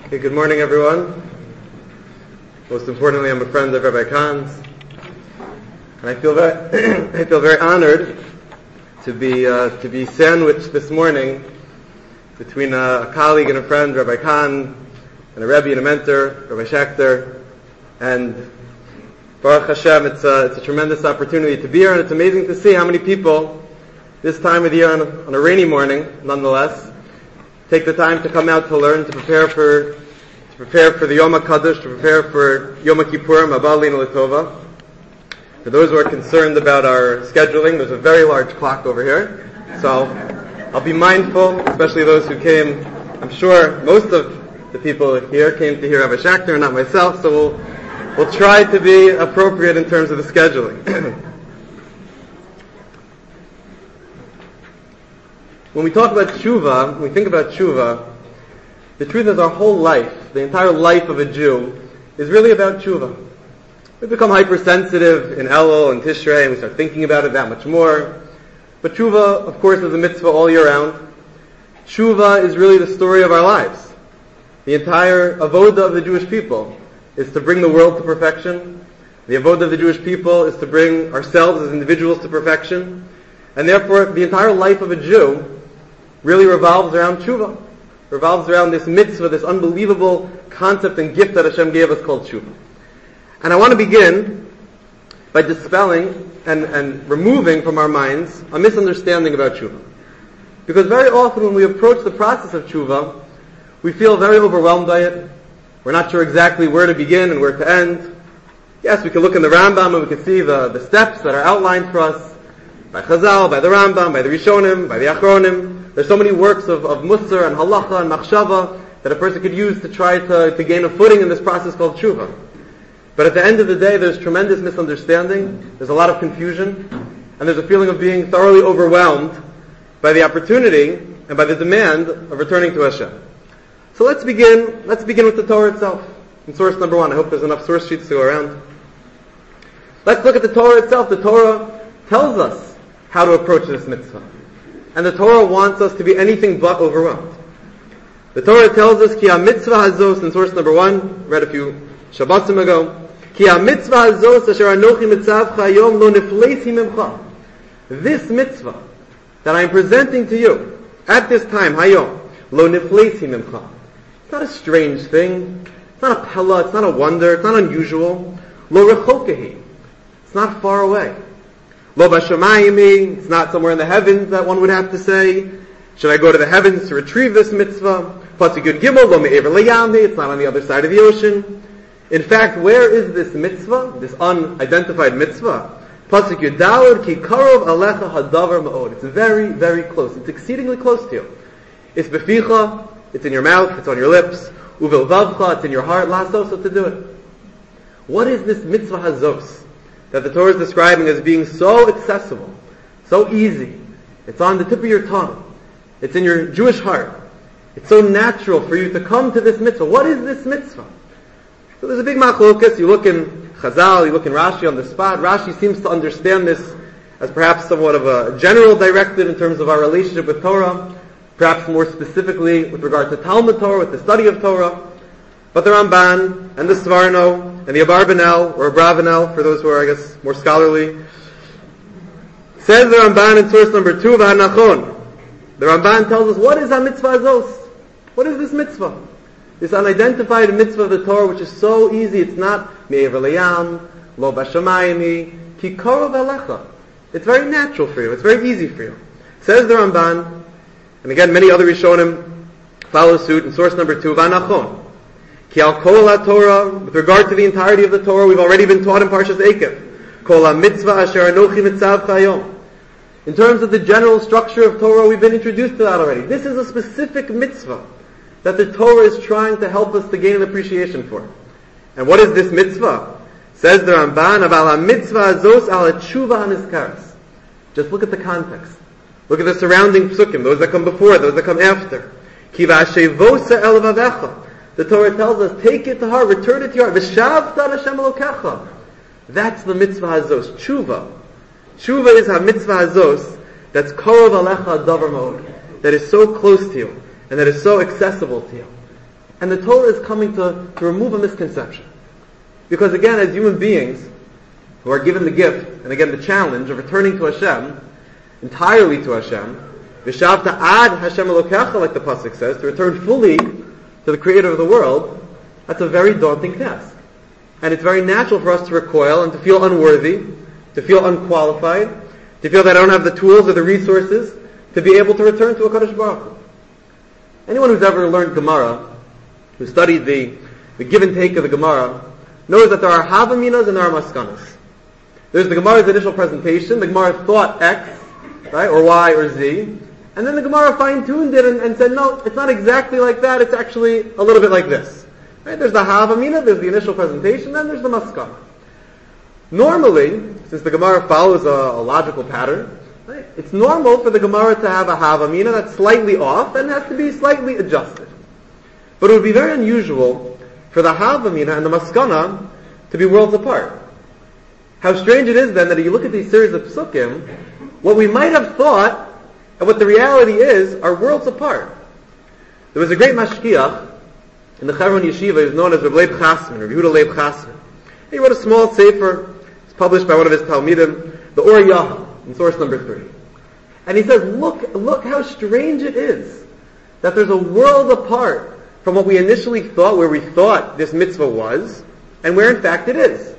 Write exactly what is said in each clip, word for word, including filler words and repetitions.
Okay, good morning, everyone. Most importantly, I'm a friend of Rabbi Kahn's, and I feel very, I feel very honored to be uh, to be sandwiched this morning between a, a colleague and a friend, Rabbi Kahn, and a Rebbe and a mentor, Rabbi Schachter, and Baruch Hashem, it's a, it's a tremendous opportunity to be here, and it's amazing to see how many people this time of the year on a, on a rainy morning, nonetheless, take the time to come out to learn, to prepare for to prepare for the Yom HaKadosh, to prepare for Yom HaKippurim, Haba Aleinu L'Tova. For those who are concerned about our scheduling, there's a very large clock over here, so I'll be mindful, especially those who came. I'm sure most of the people here came to hear Rabbi Schachter, not myself, so we'll we'll try to be appropriate in terms of the scheduling. When we talk about tshuva, when we think about tshuva, the truth is our whole life, the entire life of a Jew, is really about tshuva. We become hypersensitive in Elul and Tishrei, and we start thinking about it that much more. But tshuva, of course, is a mitzvah all year round. Tshuva is really the story of our lives. The entire avoda of the Jewish people is to bring the world to perfection. The avoda of the Jewish people is to bring ourselves as individuals to perfection. And therefore, the entire life of a Jew really revolves around tshuva, revolves around this mitzvah, this unbelievable concept and gift that Hashem gave us called tshuva. And I want to begin by dispelling and, and removing from our minds a misunderstanding about tshuva. Because very often when we approach the process of tshuva, we feel very overwhelmed by it. We're not sure exactly where to begin and where to end. Yes, we can look in the Rambam and we can see the, the steps that are outlined for us by Chazal, by the Rambam, by the Rishonim, by the Achronim. There's so many works of, of Musar and Halacha and Machshava that a person could use to try to, to gain a footing in this process called tshuva. But at the end of the day, there's tremendous misunderstanding, there's a lot of confusion, and there's a feeling of being thoroughly overwhelmed by the opportunity and by the demand of returning to Hashem. So let's begin, let's begin with the Torah itself. In source number one, I hope there's enough source sheets to go around. Let's look at the Torah itself. The Torah tells us how to approach this mitzvah. And the Torah wants us to be anything but overwhelmed. The Torah tells us, Ki ha-mitzvah hazos, in source number one, read a few Shabbatim ago, Ki ha-mitzvah hazos asher anochi mitzavcha hayom lo nifleisi mimcha. This mitzvah that I am presenting to you at this time, hayom, lo nifleisi mimcha. It's not a strange thing. It's not a pella. It's not a wonder. It's not unusual. Lo rechokehi. It's not far away. Lo bashamayimi, it's not somewhere in the heavens that one would have to say, should I go to the heavens to retrieve this mitzvah? Pasuk Yud Gimel, lo me'ever layami, it's not on the other side of the ocean. In fact, where is this mitzvah, this unidentified mitzvah? Pasuk Yud Daled, ki karov alecha hadavar ma'od. It's very, very close. It's exceedingly close to you. It's beficha, it's in your mouth, it's on your lips. Uvel vavcha, it's in your heart. Lasoso, to do it. What is this mitzvah hazos that the Torah is describing as being so accessible, so easy? It's on the tip of your tongue. It's in your Jewish heart. It's so natural for you to come to this mitzvah. What is this mitzvah? So there's a big machlokas. You look in Chazal, you look in Rashi on the spot. Rashi seems to understand this as perhaps somewhat of a general directive in terms of our relationship with Torah, perhaps more specifically with regard to Talmud Torah, with the study of Torah. But the Ramban and the Svarno and the Abarbanel, or Abravanel, for those who are, I guess, more scholarly, says the Ramban in source number two, V'hanachon. The Ramban tells us, what is ha-mitzvah azos? What is this mitzvah? This unidentified mitzvah of the Torah, which is so easy. It's not me'ever layam, lo bashamayimi, ki karov alecha. It's very natural for you. It's very easy for you. Says the Ramban, and again, many other Rishonim follow suit in source number two, V'hanachon. Ki al kol ha-Torah, with regard to the entirety of the Torah, we've already been taught in Parshas Eikev. Kol ha-mitzvah asher anochi mitzavcha hayom. In terms of the general structure of Torah, we've been introduced to that already. This is a specific mitzvah that the Torah is trying to help us to gain an appreciation for. And what is this mitzvah? Says the Ramban, aval ha-mitzvah azos al ha-tshuva ha-nizkaras. Just look at the context. Look at the surrounding psukim, those that come before, those that come after. Ki va'ashevosa el vavecha. The Torah tells us, take it to heart, return it to your heart. V'shavta Hashem Elokecha. That's the mitzvah hazos, tshuva. Tshuva is a mitzvah hazos that's karov alecha davar ma'od, that is so close to you and that is so accessible to you. And the Torah is coming to, to remove a misconception. Because again, as human beings who are given the gift, and again the challenge of returning to Hashem, entirely to Hashem, V'shavta ad Hashem Elokecha, like the pasuk says, to return fully to the Creator of the world, that's a very daunting task. And it's very natural for us to recoil and to feel unworthy, to feel unqualified, to feel that I don't have the tools or the resources to be able to return to a Kadosh Baruch Hu. Anyone who's ever learned Gemara, who studied the, the give and take of the Gemara, knows that there are Havaminas and there are Maskanas. There's the Gemara's initial presentation, the Gemara thought X, right, or Y or Z, and then the Gemara fine-tuned it and, and said, no, it's not exactly like that, it's actually a little bit like this. Right? There's the Havamina, there's the initial presentation, then there's the Maskana. Normally, since the Gemara follows a, a logical pattern, right, it's normal for the Gemara to have a Havamina that's slightly off and has to be slightly adjusted. But it would be very unusual for the Havamina and the Maskana to be worlds apart. How strange it is then that if you look at these series of psukim, what we might have thought and what the reality is are worlds apart. There was a great mashkiach in the Chevron Yeshiva, who's known as Reb Leib Chasman, or Yehuda Leib Chasman. He wrote a small sefer, it's published by one of his Talmidim, the Or Yaha, in source number three. And he says, look, look how strange it is that there's a world apart from what we initially thought, where we thought this mitzvah was, and where in fact it is.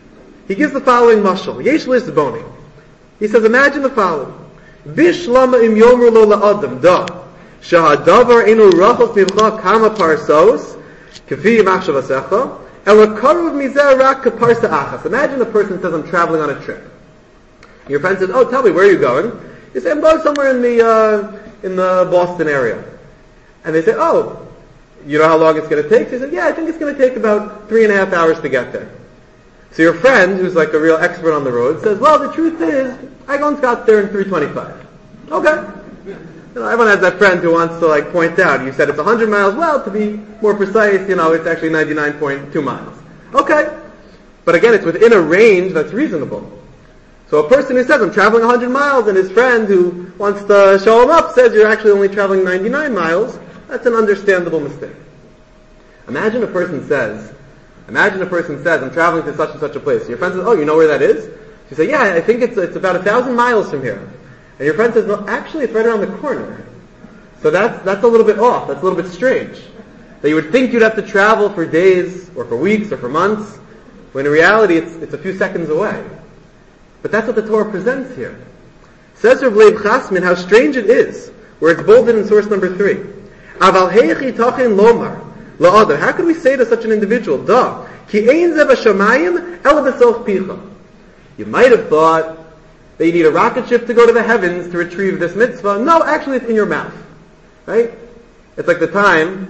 He gives the following mashal, Yesh Lisboni. He says, imagine the following. Bishlama im yomer lo la'adam da shahadavar enu rachos mimcha kama parsos kafi machshavasecha ela karuv mizeh rak kaparsa achas. Imagine a person says, I'm traveling on a trip. Your friend says, oh, tell me, where are you going? You say, I'm going somewhere in the uh, in the Boston area. And they say, oh, you know how long it's going to take? They say, yeah, I think it's going to take about three and a half hours to get there. So your friend, who's like a real expert on the road, says, well, the truth is, I once got there in three twenty-five. Okay. You know, everyone has that friend who wants to like point out, you said it's one hundred miles. Well, to be more precise, you know, it's actually ninety-nine point two miles. Okay. But again, it's within a range that's reasonable. So a person who says, I'm traveling one hundred miles, and his friend who wants to show him up says, you're actually only traveling ninety-nine miles, that's an understandable mistake. Imagine a person says, imagine a person says, I'm traveling to such and such a place. Your friend says, oh, you know where that is? You say, yeah, I think it's it's about a thousand miles from here. And your friend says, no, actually it's right around the corner. So that's that's a little bit off, that's a little bit strange. That you would think you'd have to travel for days, or for weeks, or for months, when in reality it's it's a few seconds away. But that's what the Torah presents here. Says Reb Leib Chasman, how strange it is, where it's bolded in source number three. Aval heichi tachin lomar la'adar. How could we say to such an individual, da, ki ein ze b'shamayim el b'sof picha. You might have thought that you need a rocket ship to go to the heavens to retrieve this mitzvah. No, actually it's in your mouth. Right? It's like the time,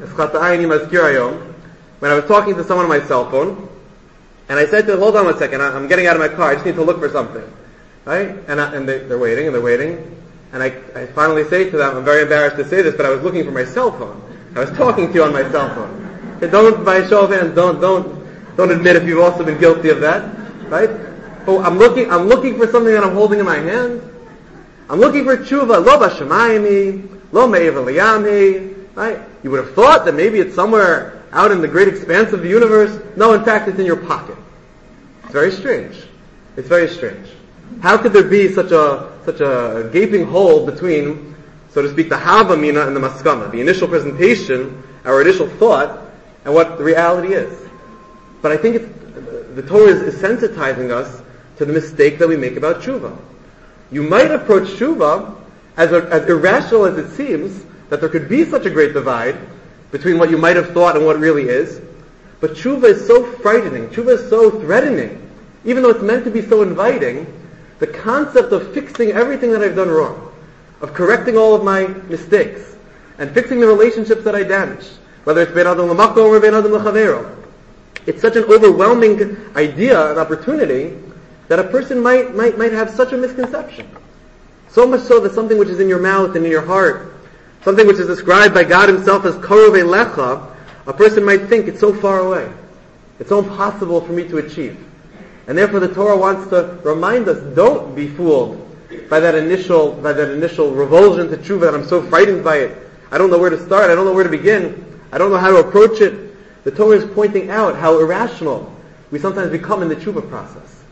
when I was talking to someone on my cell phone, and I said to them, hold on one second, I'm getting out of my car, I just need to look for something. Right? And, I, and they, they're waiting, and they're waiting, and I, I finally say to them, I'm very embarrassed to say this, but I was looking for my cell phone. I was talking to you on my cell phone. Okay, don't, by a show of hands, don't, don't, don't admit if you've also been guilty of that. Right? Oh, I'm looking, I'm looking for something that I'm holding in my hand. I'm looking for tshuva, lo b'shamayim, lo me'ever liyami, right? You would have thought that maybe it's somewhere out in the great expanse of the universe. No, in fact, it's in your pocket. It's very strange. It's very strange. How could there be such a, such a gaping hole between, so to speak, the havamina and the maskana, the initial presentation, our initial thought, and what the reality is? But I think it's, the Torah is, is sensitizing us to the mistake that we make about tshuva. You might approach tshuva as, a, as irrational as it seems, that there could be such a great divide between what you might have thought and what really is. But tshuva is so frightening, tshuva is so threatening, even though it's meant to be so inviting. The concept of fixing everything that I've done wrong, of correcting all of my mistakes, and fixing the relationships that I damaged, whether it's ben adam l'makom or ben adam l'chavero. It's such an overwhelming idea and opportunity that a person might, might, might have such a misconception. So much so that something which is in your mouth and in your heart, something which is described by God Himself as karov elecha, a person might think it's so far away. It's so impossible for me to achieve. And therefore the Torah wants to remind us, don't be fooled by that initial, by that initial revulsion to tshuva, that I'm so frightened by it. I don't know where to start, I don't know where to begin. I don't know how to approach it. The Torah is pointing out how irrational we sometimes become in the tshuva process.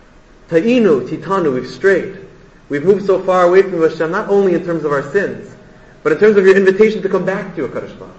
Ta'inu, titanu, we've strayed. We've moved so far away from Hashem, not only in terms of our sins, but in terms of your invitation to come back to HaKadosh Baruch Hu.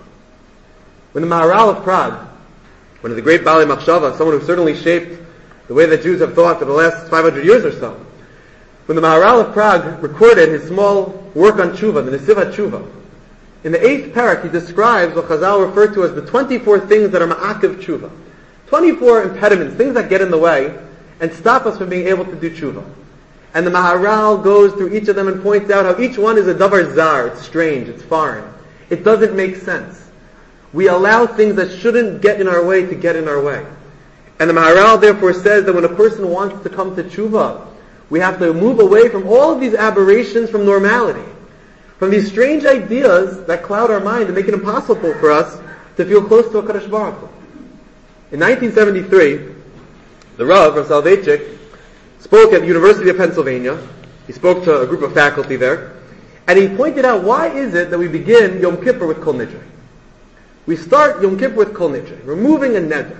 When the Maharal of Prague, one of the great Balei Machshava, someone who certainly shaped the way that Jews have thought for the last five hundred years or so, when the Maharal of Prague recorded his small work on tshuva, the Nesivat Tshuva, in the eighth parak he describes what Chazal referred to as the twenty-four things that are ma'akiv tshuva. twenty-four impediments, things that get in the way and stop us from being able to do tshuva. And the Maharal goes through each of them and points out how each one is a davar zar, it's strange, it's foreign. It doesn't make sense. We allow things that shouldn't get in our way to get in our way. And the Maharal therefore says that when a person wants to come to tshuva, we have to move away from all of these aberrations from normality, from these strange ideas that cloud our mind and make it impossible for us to feel close to HaKadosh Baruch Hu. In nineteen seventy-three, the Rav, Rav Soloveitchik, spoke at the University of Pennsylvania. He spoke to a group of faculty there, and he pointed out, why is it that we begin Yom Kippur with Kol Nidre? We start Yom Kippur with Kol Nidre, removing a neder.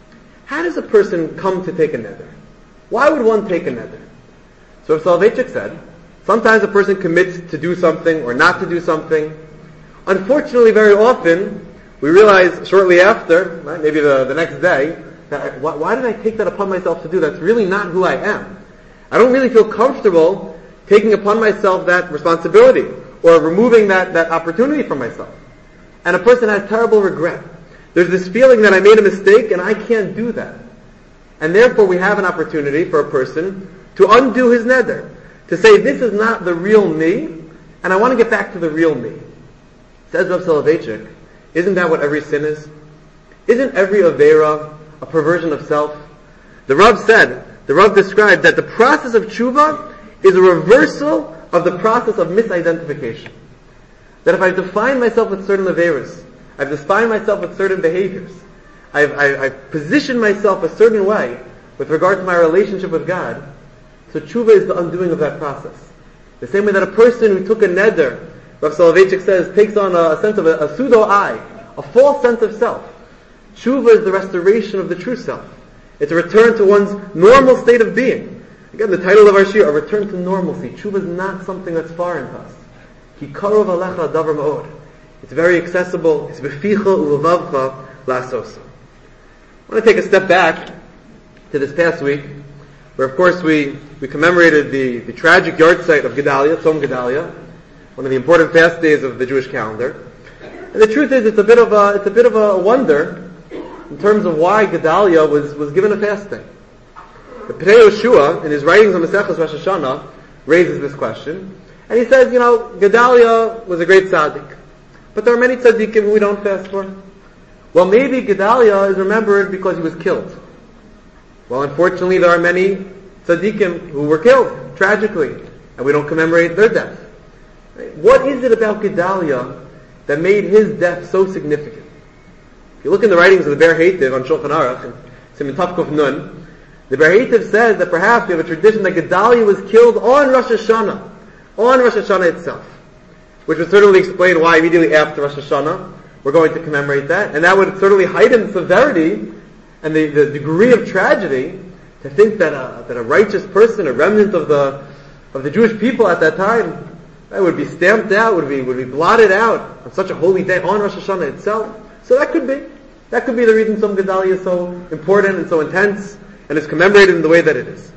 How does a person come to take a neder? Why would one take a neder? So Rav Soloveitchik said, sometimes a person commits to do something or not to do something. Unfortunately, very often, we realize shortly after, right, maybe the, the next day, that I, why, why did I take that upon myself to do? That's really not who I am. I don't really feel comfortable taking upon myself that responsibility or removing that, that opportunity from myself. And a person has terrible regret. There's this feeling that I made a mistake and I can't do that. And therefore we have an opportunity for a person to undo his neder, to say, this is not the real me, and I want to get back to the real me. Says Rav Soloveitchik, isn't that what every sin is? Isn't every avera a perversion of self? The Rav said, the Rav described that the process of tshuva is a reversal of the process of misidentification. That if I've defined myself with certain averas, I've defined myself with certain behaviors, I've, I've, I've positioned myself a certain way with regard to my relationship with God, so tshuva is the undoing of that process. The same way that a person who took a neder, Rav Soloveitchik says, takes on a, a sense of a, a pseudo-I, a false sense of self. Tshuva is the restoration of the true self. It's a return to one's normal state of being. Again, the title of our shir, a return to normalcy. Tshuva is not something that's foreign to us. Ki karov alecha davar ma'od. It's very accessible. It's beficha u'levavcha la'asosa. I want to take a step back to this past week, where of course we, we commemorated the, the tragic yard site of Gedalia, Tzom Gedalia, one of the important fast days of the Jewish calendar. And the truth is, it's a bit of a, it's a bit of a wonder in terms of why Gedalia was, was given a fast day. The Pnei Yehoshua, in his writings on Maseches Rosh Hashanah, raises this question, and he says, you know, Gedalia was a great tzaddik, but there are many tzaddikim who we don't fast for. Well, maybe Gedalia is remembered because he was killed. Well, unfortunately, there are many tzaddikim who were killed, tragically, and we don't commemorate their death. What is it about Gedalia that made his death so significant? If you look in the writings of the Ber Heitiv on Shulchan Aruch, and Siman Tavkuf Nun, the Ber Heitiv says that perhaps we have a tradition that Gedalia was killed on Rosh Hashanah, on Rosh Hashanah itself, which would certainly explain why immediately after Rosh Hashanah we're going to commemorate that, and that would certainly heighten the severity and the, the degree of tragedy to think that a, that a righteous person, a remnant of the of the Jewish people at that time, that would be stamped out, would be would be blotted out on such a holy day on Rosh Hashanah itself. So that could be that could be the reason Tzom Gedalia is so important and so intense and is commemorated in the way that it is.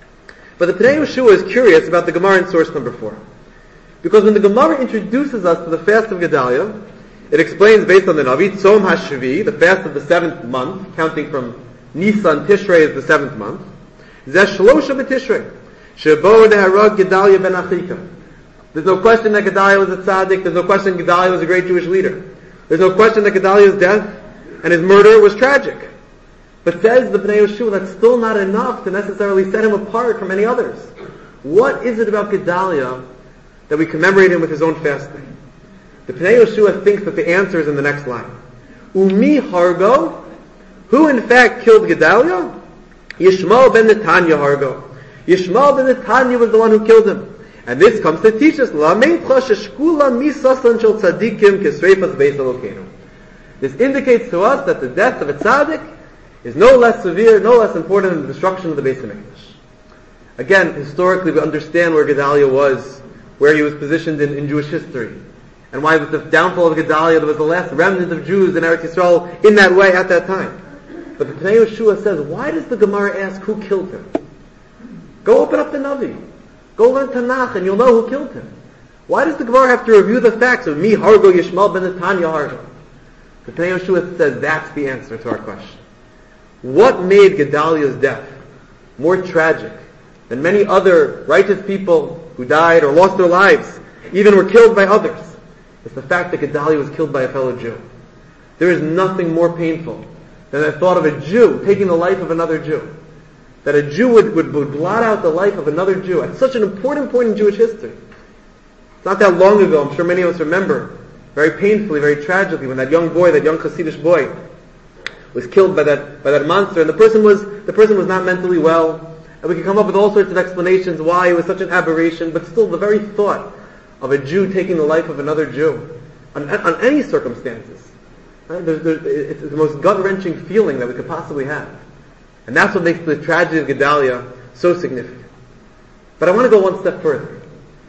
But the Pnei Yehoshua is curious about the Gemara in source number four, because when the Gemara introduces us to the fast of Gedalia, it explains based on the Navi, Tzom HaShvi, the fast of the seventh month, counting from Nisan, Tishrei is the seventh month. Zeh Shlosha b'Tishrei, Shebo neharag Gedalia ben Achika. There's no question that Gedalia was a tzaddik. There's no question Gedalia was a great Jewish leader. There's no question that Gedalia's death and his murder was tragic. But says the Pnei Yehoshua, that's still not enough to necessarily set him apart from any others. What is it about Gedalia that we commemorate him with his own fasting? The Pnei Yehoshua thinks that the answer is in the next line. Umi hargo, who in fact killed Gedalia? Yishmael ben Netanya hargo. Yishmael ben Netanya was the one who killed him. And this comes to teach us, This indicates to us that the death of a tzaddik is no less severe, no less important than the destruction of the Beis HaMikdash. Again, historically we understand where Gedaliah was, where he was positioned in, in Jewish history, and why with the downfall of Gedaliah there was the last remnant of Jews in Eretz Yisrael in that way at that time. But the Pnei Yehoshua says, why does the Gemara ask who killed him? Go open up the Navi. Go learn Tanakh and you'll know who killed him. Why does the Gemara have to review the facts of me, Hargo, Yishmael ben Netanya, Hargo? The Pnei Yehoshua says that's the answer to our question. What made Gedaliah's death more tragic than many other righteous people who died or lost their lives, even were killed by others? It's the fact that Gedaliah was killed by a fellow Jew. There is nothing more painful than the thought of a Jew taking the life of another Jew. That a Jew would, would, would blot out the life of another Jew at such an important point in Jewish history. It's not that long ago, I'm sure many of us remember, very painfully, very tragically, when that young boy, that young Hasidic boy, was killed by that by that monster, and the person was the person was not mentally well, and we can come up with all sorts of explanations why it was such an aberration, but still the very thought of a Jew taking the life of another Jew, on, on any circumstances, right? there's, there's, it's the most gut-wrenching feeling that we could possibly have. And that's what makes the tragedy of Gedaliah so significant. But I want to go one step further.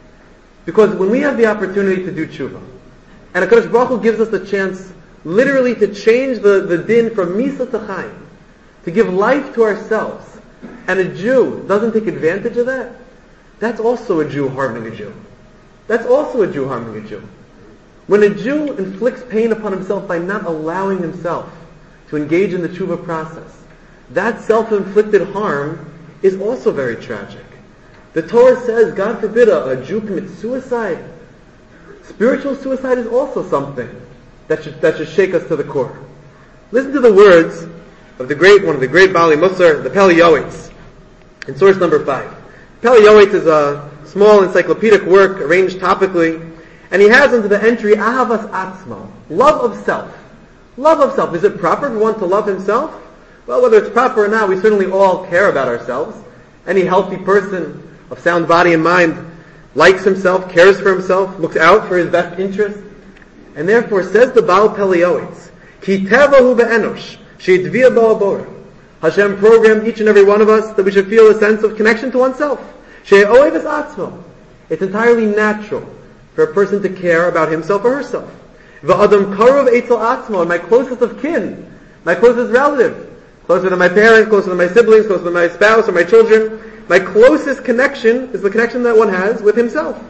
Because when we have the opportunity to do tshuva, and HaKadosh Baruch Hu gives us the chance literally to change the, the din from Misa to Chaim, to give life to ourselves, and a Jew doesn't take advantage of that, that's also a Jew harming a Jew. That's also a Jew harming a Jew. When a Jew inflicts pain upon himself by not allowing himself to engage in the tshuva process, that self-inflicted harm is also very tragic. The Torah says, God forbid, a, a Jew commits suicide. Spiritual suicide is also something that should, that should shake us to the core. Listen to the words of the great, one of the great Bali Musar, the Pele Yoetz, in source number five. Pele Yoetz is a small encyclopedic work arranged topically, and he has under the entry, Ahavas Atzmo, love of self. Love of self. Is it proper for one to love himself? Well, whether it's proper or not, we certainly all care about ourselves. Any healthy person of sound body and mind likes himself, cares for himself, looks out for his best interest. And therefore, says the Baal Pele Yoetz, Ki tevahu be'enosh, she'idvia ba'abor. Hashem programmed each and every one of us that we should feel a sense of connection to oneself. She'oev es atzmo. It's entirely natural for a person to care about himself or herself. Va'adam karov eitzel atzmo, and my closest of kin, my closest relative, closer to my parents, closer to my siblings, closer to my spouse or my children. My closest connection is the connection that one has with himself.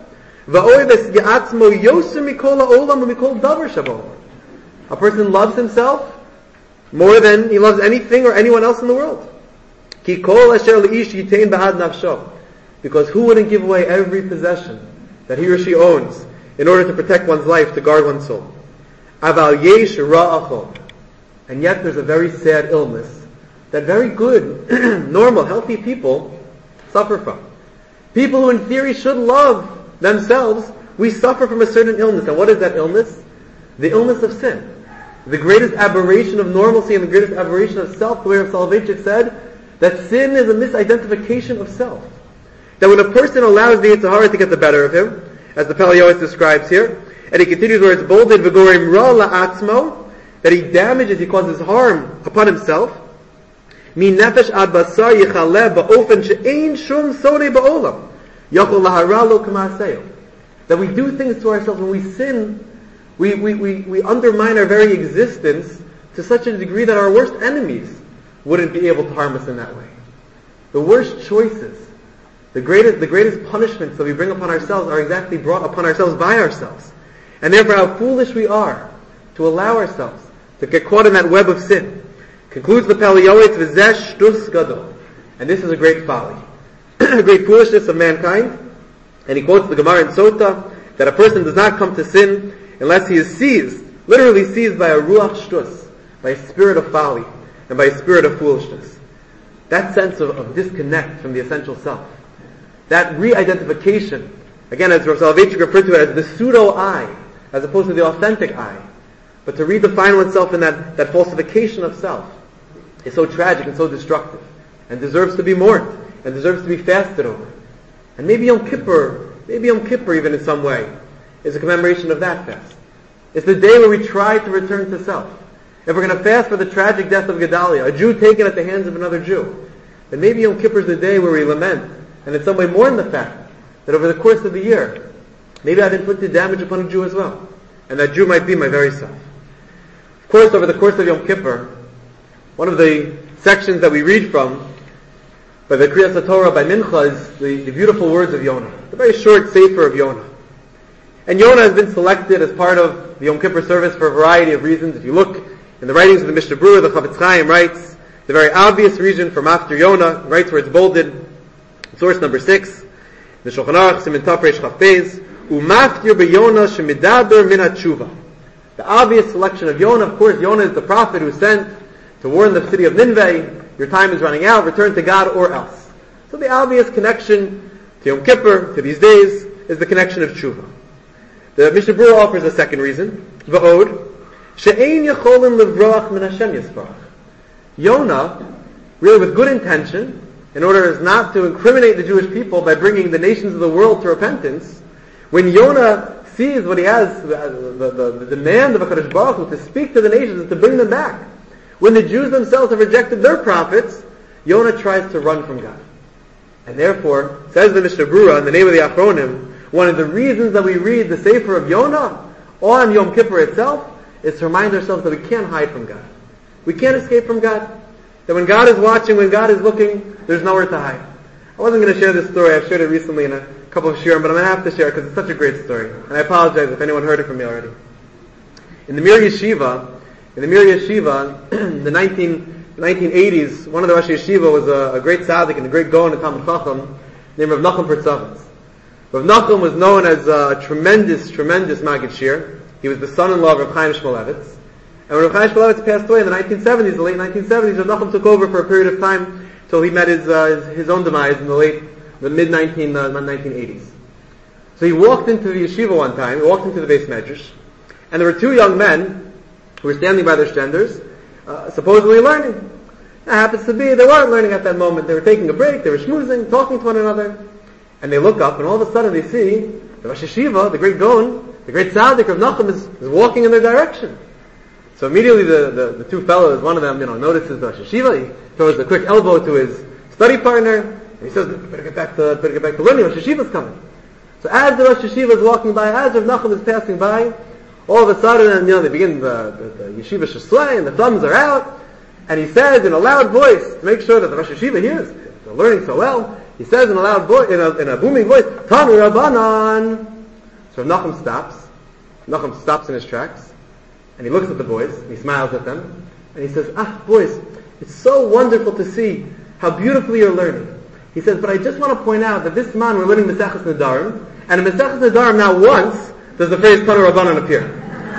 A person loves himself more than he loves anything or anyone else in the world. Because who wouldn't give away every possession that he or she owns in order to protect one's life, to guard one's soul? And yet there's a very sad illness that very good, normal, healthy people suffer from. People who in theory should love themselves, we suffer from a certain illness. And what is that illness? The illness of sin. The greatest aberration of normalcy and the greatest aberration of self, the way Rav Soloveitchik said, that sin is a misidentification of self. That when a person allows the Yetzer Hara to get the better of him, as the Pele Yoetz describes here, and he continues where it's bolded, v'gorim ra la'atzmo, that he damages, he causes harm upon himself, Mi nefesh ad basar yichaleh ba'ofen she'ein shum sonei ba'olam yachol lahara lo k'ma'aseo. That we do things to ourselves when we sin, we, we, we, we undermine our very existence to such a degree that our worst enemies wouldn't be able to harm us in that way. The worst choices, the greatest, the greatest punishments that we bring upon ourselves are exactly brought upon ourselves by ourselves. And therefore how foolish we are to allow ourselves to get caught in that web of sin. Concludes the Pele Yoetz, v'zeh shtus gadol. And this is a great folly, a great foolishness of mankind. And he quotes the Gemara in Sota, that a person does not come to sin unless he is seized, literally seized by a ruach shtus, by a spirit of folly, and by a spirit of foolishness. That sense of, of disconnect from the essential self. That re-identification, again as Rav Soloveitchik referred to it as the pseudo-I, as opposed to the authentic I. But to redefine oneself in that, that falsification of self is so tragic and so destructive, and deserves to be mourned, and deserves to be fasted over. And maybe Yom Kippur, maybe Yom Kippur even in some way, is a commemoration of that fast. It's the day where we try to return to self. if we're going to fast for the tragic death of Gedaliah, a Jew taken at the hands of another Jew, then maybe Yom Kippur is the day where we lament, and in some way mourn the fact that over the course of the year, maybe I've inflicted damage upon a Jew as well, and that Jew might be my very self. Of course, over the course of Yom Kippur, one of the sections that we read from by the Kriyas HaTorah, by Mincha, is the, the beautiful words of Yonah, the very short sefer of Yonah. And Yonah has been selected as part of the Yom Kippur service for a variety of reasons. If you look in the writings of the Mishnah Berurah, the Chavetz Chaim writes the very obvious reason for Maftir Yonah, writes where it's bolded, source number six, the Shulchan Aruch, Siman Taf Reish Chaf Beis, U'maftir beYonah shemidaber min haTshuva. The obvious selection of Yonah, of course, Yonah is the prophet who sent to warn the city of Nineveh, your time is running out, return to God or else. So the obvious connection to Yom Kippur, to these days, is the connection of Tshuva. The Mishnah Berurah offers a second reason, V'od, she'ein yacholim levroach min Hashem yisparach. Yonah, really with good intention, in order as not to incriminate the Jewish people by bringing the nations of the world to repentance, when Yonah sees what he has, the, the, the, the demand of HaKadosh Baruch Hu to speak to the nations and to bring them back, when the Jews themselves have rejected their prophets, Yonah tries to run from God. And therefore, says the Mishnah Berurah in the name of the Achronim, one of the reasons that we read the Sefer of Yonah on Yom Kippur itself is to remind ourselves that we can't hide from God. We can't escape from God. That when God is watching, when God is looking, there's nowhere to hide. I wasn't going to share this story. I've shared it recently in a couple of shiurim, but I'm going to have to share it because it's such a great story. And I apologize if anyone heard it from me already. In the Mir Yeshiva, in the Mir Yeshiva, in the nineteen, nineteen eighties, one of the Rosh Yeshiva was a, a great tzaddik and a great gaon in Talmud Chacham named Rav Nachum Pertzavitz. Rav Nachum was known as a tremendous, tremendous Maggid Shir. He was the son-in-law of Rav Chaim Shmulevitz. And when Rav Chaim Shmulevitz passed away in the nineteen seventies, the late nineteen seventies, Rav Nachum took over for a period of time till he met his, uh, his, his own demise in the late, the mid nineteen eighties. So he walked into the yeshiva one time, he walked into the Beis Medrash, and there were two young men who were standing by their shtenders, uh, supposedly learning. It happens to be, they weren't learning at that moment. They were taking a break, they were schmoozing, talking to one another. And they look up, and all of a sudden they see the Rosh Yeshiva, the great Gaon, the great Tzaddik of Nachum is, is walking in their direction. So immediately the, the, the two fellows, one of them, you know, notices the Rosh Yeshiva, he throws a quick elbow to his study partner, and he says, better get back to, better get back to learning, Rosh Yeshiva's coming. So as the Rosh Yeshiva is walking by, as Rav Nachum is passing by, all of a sudden, you know, they begin the, the, the Yeshiva Shesway, and the thumbs are out, and he says in a loud voice, to make sure that the Rosh Yeshiva hears, they're learning so well, he says in a loud voice, in a, in a booming voice, Tanu Rabbanan. So Nachum stops. Nachum stops in his tracks, and he looks at the boys, and he smiles at them, and he says, ah, boys, it's so wonderful to see how beautifully you're learning. He says, but I just want to point out that this man, we're learning Maseches Nedarim, and in Maseches Nedarim not once does the phrase Tanu Rabbanan appear.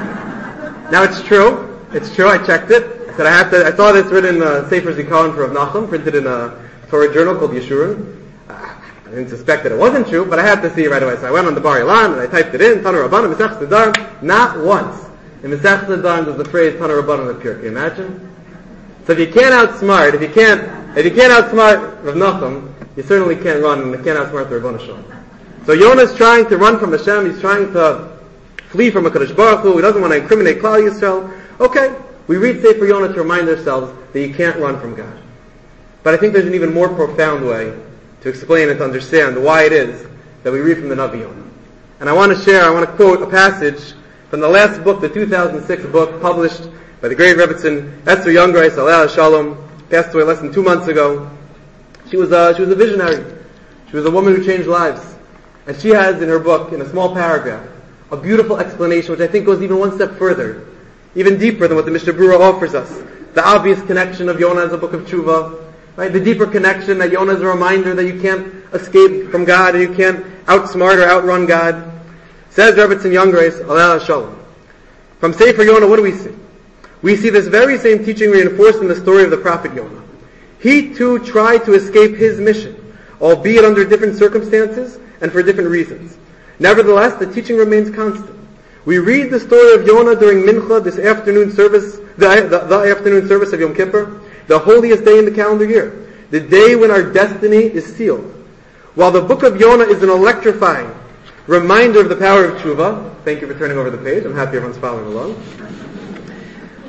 Now it's true, it's true, I checked it. I said I have to, I saw this written in uh, Sefer Zikaron for Rav Nachum, printed in a Torah journal called Yeshurun. I didn't suspect that it wasn't true, but I had to see it right away. So I went on the Bar Ilan and I typed it in, Tanu Rabbanan, Maseches Nedarim. Not once in Maseches Nedarim does the phrase Tanu Rabbanan appear. Can you imagine? So if you can't outsmart, if you can't, if you can't outsmart Rav Nachum, you certainly can't run, and you can't outsmart the Rebbeinu Shalom. So Yonah's trying to run from Hashem. He's trying to flee from HaKadosh Baruch Hu. He doesn't want to incriminate Klal Yisrael. Okay, we read Sefer Yonah to remind ourselves that you can't run from God. But I think there's an even more profound way to explain and to understand why it is that we read from the Navi Yonah. And I want to share, I want to quote a passage from the last book, the two thousand six book, published by the great Rebbetzin Esther Youngreis, Aleh Shalom, passed away less than two months ago. She was a, she was a visionary. She was a woman who changed lives. And she has in her book, in a small paragraph, a beautiful explanation which I think goes even one step further, even deeper than what the Mishnah Berurah offers us. The obvious connection of Yonah as a book of Tshuva, right? The deeper connection that Yonah is a reminder that you can't escape from God and you can't outsmart or outrun God. Says Rebbetzin Youngreis, Aleh Shalom. From Sefer Yonah, what do we see? We see this very same teaching reinforced in the story of the prophet Yonah. He too tried to escape his mission, albeit under different circumstances and for different reasons. Nevertheless, the teaching remains constant. We read the story of Yonah during Mincha, this afternoon service, the, the, the afternoon service of Yom Kippur, the holiest day in the calendar year, the day when our destiny is sealed. While the book of Yonah is an electrifying reminder of the power of tshuva, thank you for turning over the page, I'm happy everyone's following along.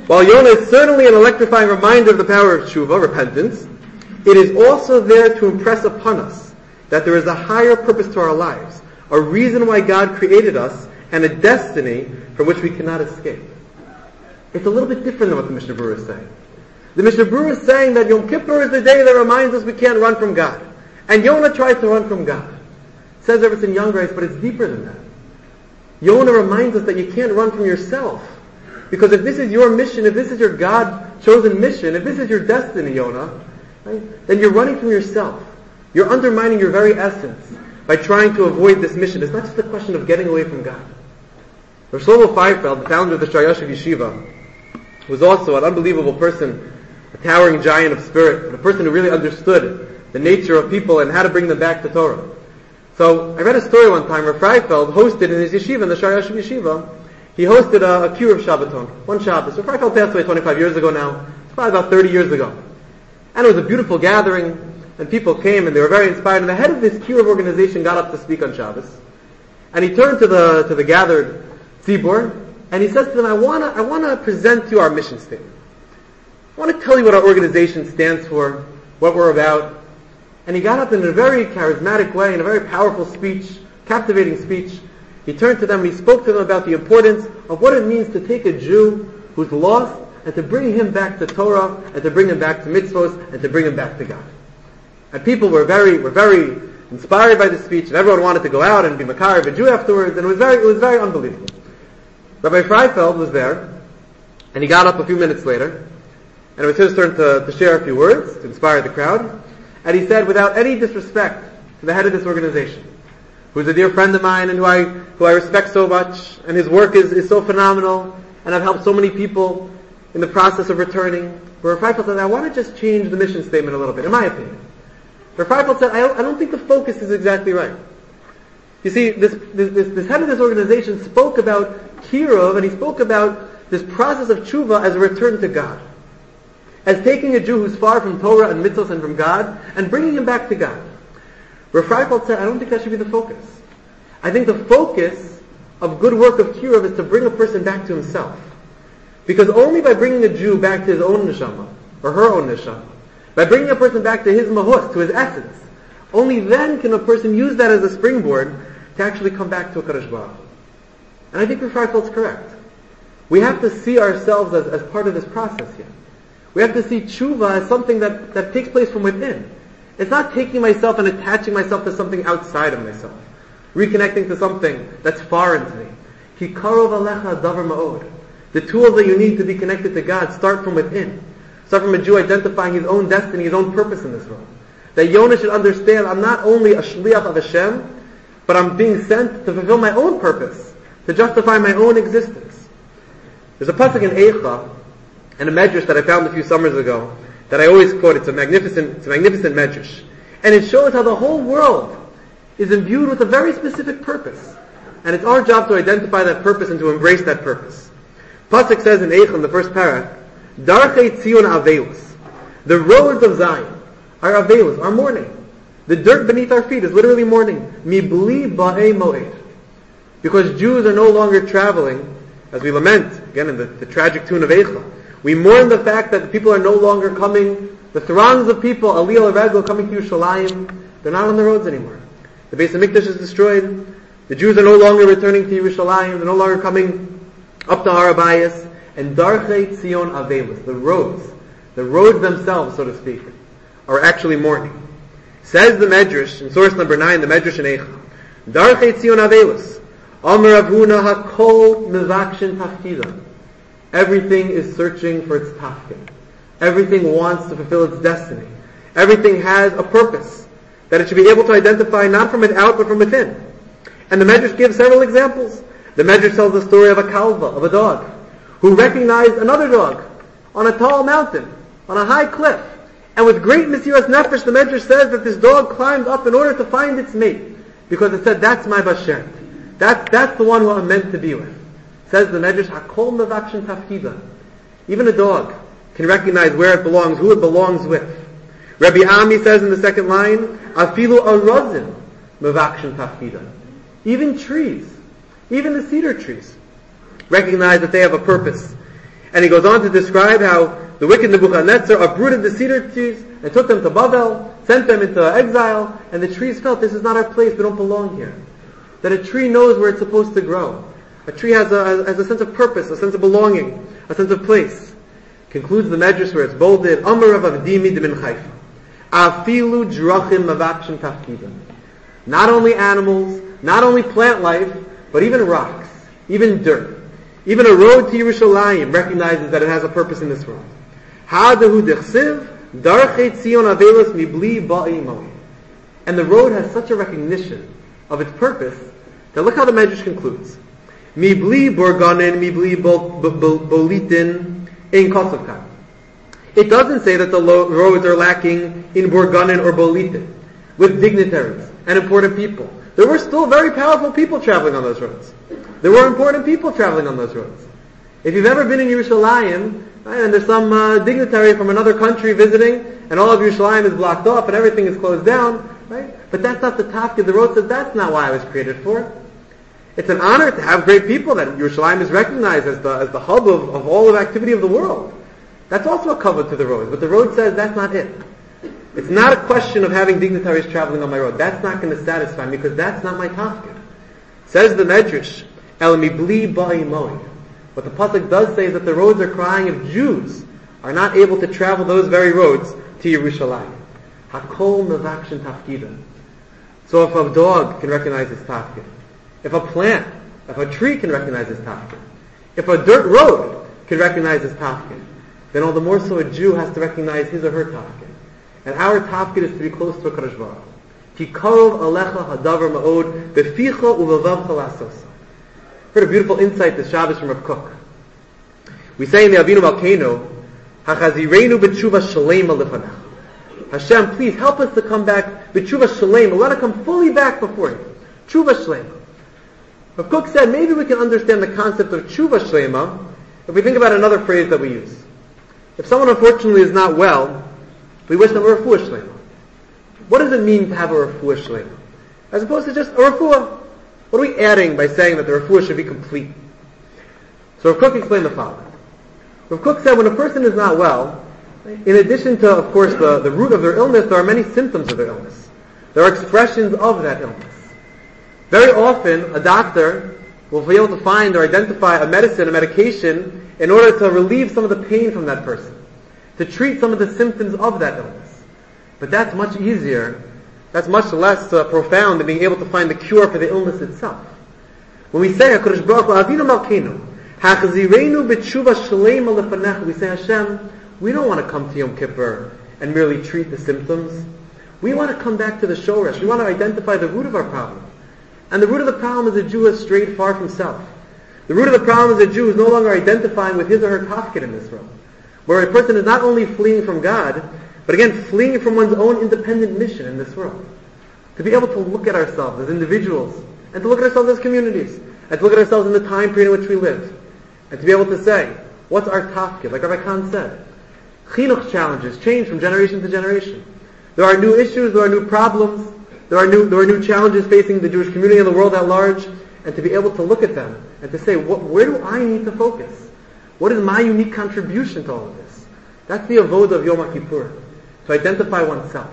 while Yonah is certainly an electrifying reminder of the power of tshuva, repentance, it is also there to impress upon us that there is a higher purpose to our lives, a reason why God created us, and a destiny from which we cannot escape. It's a little bit different than what the Mishnah Berurah is saying. The Mishnah Berurah is saying that Yom Kippur is the day that reminds us we can't run from God. And Yonah tries to run from God. It says everything in Young Grace, but it's deeper than that. Yonah reminds us that you can't run from yourself. Because if this is your mission, if this is your God-chosen mission, if this is your destiny, Yonah, right, then you're running from yourself. You're undermining your very essence by trying to avoid this mission. It's not just a question of getting away from God. Rav Shlomo Feifeld, the founder of the Shar Yashiv Yeshiva, was also an unbelievable person, a towering giant of spirit, a person who really understood the nature of people and how to bring them back to Torah. So I read a story one time where Feifeld hosted in his yeshiva, in the Shar Yashiv Yeshiva, he hosted a, a cure of Shabbaton, one Shabbos. So Feifeld passed away twenty-five years ago now. It's probably about thirty years ago. And it was a beautiful gathering, and people came and they were very inspired. And the head of this cure of organization got up to speak on Shabbos. And he turned to the to the gathered tzibur, and he says to them, I want to I want to present to you our mission statement. I want to tell you what our organization stands for, what we're about. And he got up in a very charismatic way, in a very powerful speech, captivating speech. He turned to them and he spoke to them about the importance of what it means to take a Jew who's lost and to bring him back to Torah and to bring him back to mitzvos and to bring him back to God. And people were very were very inspired by the speech, and everyone wanted to go out and be makar of a Jew afterwards, and it was very it was very unbelievable. Rabbi Feifeld was there, and he got up a few minutes later, and it was his turn to, to share a few words to inspire the crowd. And he said, without any disrespect to the head of this organization, who's a dear friend of mine and who I who I respect so much, and his work is, is so phenomenal, and I've helped so many people in the process of returning, where Feifeld said, I want to just change the mission statement a little bit, in my opinion. Where Feifeld said, I don't, I don't think the focus is exactly right. You see, this, this, this, this head of this organization spoke about Kirov, and he spoke about this process of tshuva as a return to God. As taking a Jew who's far from Torah and mitzvahs and from God, and bringing him back to God. Rav Feifeld said, I don't think that should be the focus. I think the focus of good work of Kirov is to bring a person back to himself. Because only by bringing a Jew back to his own neshama, or her own neshama, by bringing a person back to his mahus, to his essence, only then can a person use that as a springboard to actually come back to a Kadosh Baruch Hu. And I think Rav Feifeld's correct. We have to see ourselves as, as part of this process here. We have to see tshuva as something that, that takes place from within. It's not taking myself and attaching myself to something outside of myself. Reconnecting to something that's foreign to me. Ki karov alecha davar ma'od. The tools that you need to be connected to God start from within. Start from a Jew identifying his own destiny, his own purpose in this world. That Yonah should understand, I'm not only a shliach of Hashem, but I'm being sent to fulfill my own purpose, to justify my own existence. There's a pasuk in Eicha, and a medrash that I found a few summers ago, that I always quote. It's a magnificent, it's a magnificent medrash. And it shows how the whole world is imbued with a very specific purpose. And it's our job to identify that purpose and to embrace that purpose. Pasuk says in Eicha, in the first parak, Darchei Tzion Avelos. The roads of Zion are Avelos, are mourning. The dirt beneath our feet is literally mourning. Mibli ba'ei moed. Because Jews are no longer traveling, as we lament, again in the, the tragic tune of Eicha. We mourn the fact that the people are no longer coming, the throngs of people, Aliyah Regel, coming to Yerushalayim, they're not on the roads anymore. The Beis HaMikdash is destroyed. The Jews are no longer returning to Yerushalayim. They're no longer coming up to Har Habayis. And Darchei Tzion Avelos, the roads, the roads themselves, so to speak, are actually mourning. Says the Medrash, in source number nine, the Medrash in Eicha, Darchei Tzion Avelos, Amar Rav Huna HaKol Mevakshin Tafkida. Everything is searching for its tafkid. Everything wants to fulfill its destiny. Everything has a purpose that it should be able to identify not from without but from within. And the Medrash gives several examples. The Medrash tells the story of a kalva, of a dog, who recognized another dog on a tall mountain, on a high cliff. And with great mesiras nefesh, the Medrash says that this dog climbed up in order to find its mate, because it said, that's my basher. That, that's the one who I'm meant to be with. Says the Medrash, Hakol mevakshin tafkida. Even a dog can recognize where it belongs, who it belongs with. Rabbi Ami says in the second line, Afilu arazim mevakshin tafkida. Even trees, even the cedar trees, recognize that they have a purpose. And he goes on to describe how the wicked Nebuchadnezzar uprooted the cedar trees and took them to Babel, sent them into exile, and the trees felt, this is not our place, we don't belong here. That a tree knows where it's supposed to grow. A tree has a, has a sense of purpose, a sense of belonging, a sense of place. Concludes the Medrash where it's bolded, Amar Rav Avdimi de Min Chaifa. Afilu drachim mavakshin tafkidim. Not only animals, not only plant life, but even rocks, even dirt. Even a road to Yerushalayim recognizes that it has a purpose in this world. Hadahu dechsiv, darchei tzion avelos mibli ba'imoi. And the road has such a recognition of its purpose that look how the Medrash concludes. Mibli borganin, mibli bolitin, in kosovkan. It doesn't say that the lo- roads are lacking in borganin or bolitin, with dignitaries and important people. There were still very powerful people traveling on those roads. There were important people traveling on those roads. If you've ever been in Yerushalayim, right, and there's some uh, dignitary from another country visiting, and all of Yerushalayim is blocked off and everything is closed down, right? But that's not the tafkid. The road says that's not why I was created for. It's an honor to have great people, that Yerushalayim is recognized as the as the hub of, of all of activity of the world. That's also a cover to the road. But the road says that's not it. It's not a question of having dignitaries traveling on my road. That's not going to satisfy me because that's not my tafkid. Says the Medrash, El mibli ba'imoi. What the pasuk does say is that the roads are crying if Jews are not able to travel those very roads to Yerushalayim. Hakol mevakshin tafkidim. So if a dog can recognize his tafkid, if a plant, if a tree can recognize his tafkid, if a dirt road can recognize his tafkid, then all the more so a Jew has to recognize his or her tafkid. And our tafkid is to be close to HaKadosh Baruch Hu. Ki karov alecha hadavar ma'od beficha uvavavcha lasosa. Heard a beautiful insight this Shabbos from Rav Kook. We say in the Avinu Malkeinu, Hachazirenu b'tshuva shalema lefanach. Hashem, please help us to come back b'tshuva shalema. Let us come fully back before you. Tshuva shalema. Rav Kook said maybe we can understand the concept of tshuva shalema if we think about another phrase that we use. If someone unfortunately is not well, we wish them a refuah shalema. What does it mean to have a refuah shalema? As opposed to just a refuah. What are we adding by saying that the refuah should be complete? So Rav Kook explained the following. Rav Kook said when a person is not well, in addition to, of course, the, the root of their illness, there are many symptoms of their illness. There are expressions of that illness. Very often, a doctor will be able to find or identify a medicine, a medication, in order to relieve some of the pain from that person, to treat some of the symptoms of that illness. But that's much easier, that's much less uh, profound than being able to find the cure for the illness itself. When we say, HaKadosh Baruch Hu, Avinu Malkeinu, Hachazirenu b'tshuva shalema lefanecha, we say, Hashem, we don't want to come to Yom Kippur and merely treat the symptoms. We want to come back to the shoresh. We want to identify the root of our problem. And the root of the problem is a Jew has strayed far from self. The root of the problem is a Jew who is no longer identifying with his or her tafkid in this world. Where a person is not only fleeing from God, but again, fleeing from one's own independent mission in this world. To be able to look at ourselves as individuals, and to look at ourselves as communities, and to look at ourselves in the time period in which we live, and to be able to say, what's our tafkid? Like Rabbi Khan said, chinuch challenges change from generation to generation. There are new issues, there are new problems, there are new there are new challenges facing the Jewish community and the world at large, and to be able to look at them and to say, what, where do I need to focus? What is my unique contribution to all of this? That's the avoda of Yom Kippur, to identify oneself.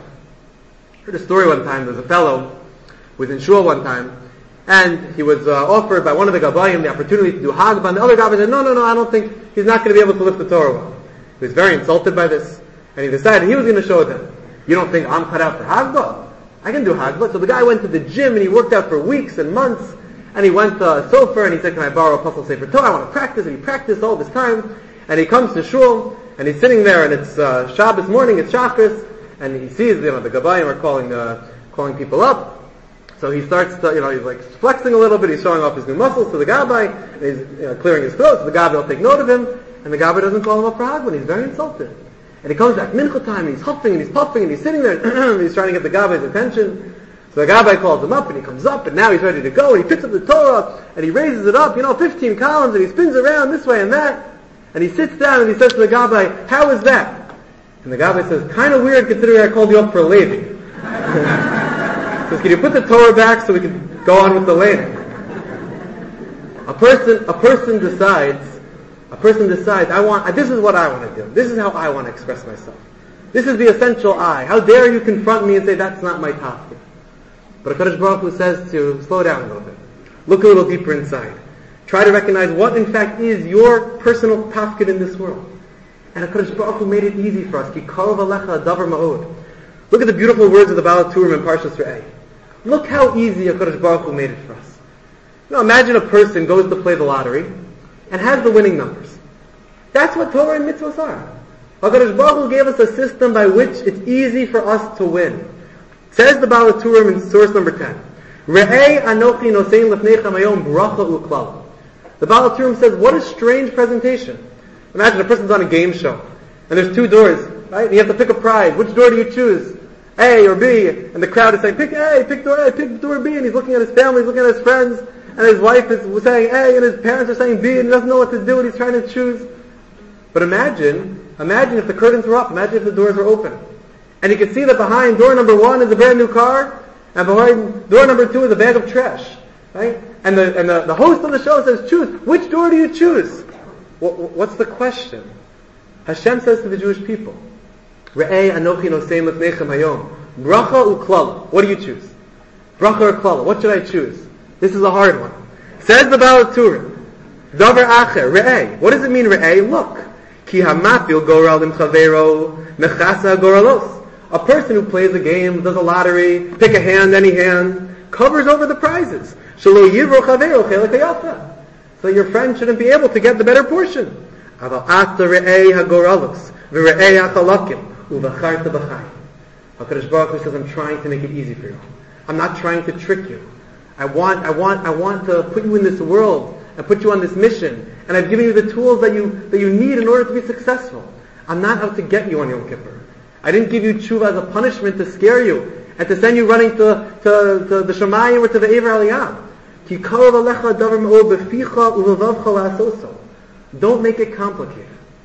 I heard a story one time. There was a fellow who was in shul one time, and he was uh, offered by one of the Gabayim the opportunity to do Hagbah, and the other Gabbai said, no, no, no, I don't think, he's not going to be able to lift the Torah well. He was very insulted by this, and he decided he was going to show them. You don't think I'm cut out for Hagbah? I can do Hagbah. So the guy went to the gym, and he worked out for weeks and months, and he went to a sofer, and he said, can I borrow a puzzle Sefer Torah? I want to practice, and he practiced all this time, and he comes to shul, and he's sitting there, and it's uh, Shabbos morning, it's Shabbos, and he sees, you know, the Gabayim are calling uh, calling people up. So he starts to, you know, he's like flexing a little bit, he's showing off his new muscles to the Gabbai, and he's you know, clearing his throat, so the Gabbai will take note of him, and the Gabbai doesn't call him up for Hagbah, he's very insulted. And he comes back, mincha time, and he's huffing, and he's puffing, and he's sitting there, and he's trying to get the Gabbai's attention. So the Gabbai calls him up, and he comes up, and now he's ready to go, and he picks up the Torah, and he raises it up, you know, fifteen columns, and he spins around this way and that, and he sits down, and he says to the Gabbai, how is that? And the Gabbai says, kind of weird considering I called you up for a Levi. He says, can you put the Torah back so we can go on with the Levi? A person, a person decides a person decides, I want, this is what I want to do. This is how I want to express myself. This is the essential I. How dare you confront me and say that's not my tafkid? But HaKadosh Baruch Hu says to slow down a little bit. Look a little deeper inside. Try to recognize what in fact is your personal tafkid in this world. And HaKadosh Baruch Hu made it easy for us. Ki karov alecha davar ma'od. Look at the beautiful words of the Baal HaTurim in Parshas Re'eh. Look how easy HaKadosh Baruch Hu made it for us. Now imagine a person goes to play the lottery and has the winning numbers. That's what Torah and mitzvahs are. HaKadosh Baruch Hu gave us a system by which it's easy for us to win. Says the Baal HaTurim in source number ten. Re'ei anochi nosein lefneicha mayom bracha u'klal. The Baal HaTurim says, what a strange presentation. Imagine a person's on a game show, and there's two doors, right? And you have to pick a prize. Which door do you choose? A or B? And the crowd is saying, pick A, pick door A, pick door B. And he's looking at his family, he's looking at his friends, and his wife is saying A, and his parents are saying B, and he doesn't know what to do, and he's trying to choose. But imagine, imagine if the curtains were up, imagine if the doors were open. And you can see that behind door number one is a brand new car, and behind door number two is a bag of trash, right? And the and the, the host of the show says, choose. Which door do you choose? What, what's the question? Hashem says to the Jewish people, Re'ei anochi nosein lefneichem hayom, bracha u'klala. What do you choose? Bracha or klala? What should I choose? This is a hard one. Says the Baal HaTurim, davar acher, re'ei. What does it mean, re'ei? Look. Ki hamafil goral im chavero, mechasa goralos. A person who plays a game, does a lottery, pick a hand, any hand, covers over the prizes. Shelo yivro chavero chelek hayafa. So your friend shouldn't be able to get the better portion. Aval ata re'ei hagoralos, v're'ei hachalakim, uvacharta b'chai. HaKadosh Baruch Hu says, I'm trying to make it easy for you. I'm not trying to trick you. I want, I want, I want to put you in this world and put you on this mission. And I've given you the tools that you, that you need in order to be successful. I'm not out to get you on Yom Kippur. I didn't give you tshuva as a punishment to scare you and to send you running to, to, to the Shemayim or to the Ever Aliyah. Ki karov alecha davar ma'od beficha u'levavcha la'asoso. Don't make it complicated.